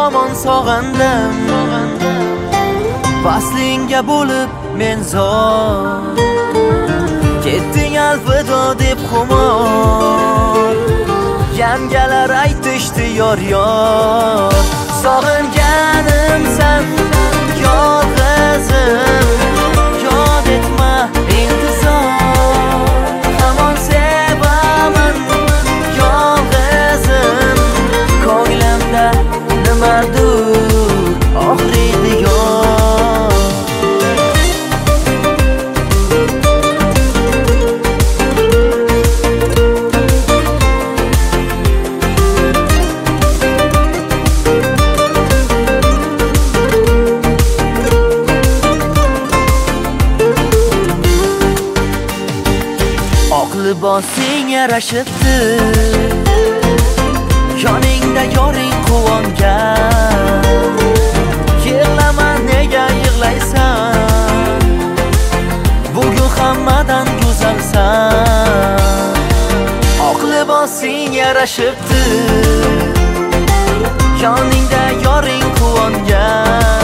hamon sog'indim. Vaslingga bo'lib men zor, ketding alvido deb xumor. Yangalar aytishdi yor yor, sog'inganimsan yolg'izim. Yod etma intizor, hamon sevaman yolg'izim. Ko'nglimda nimadir og'riydi yor. Oq libosing yarashibdi, yoningda yoring quvongan. Yig'lama, nega yig'laysan? Bugun hammadan go'zalsan. Oq libosing yarashibdi, yoningda yoring quvongan.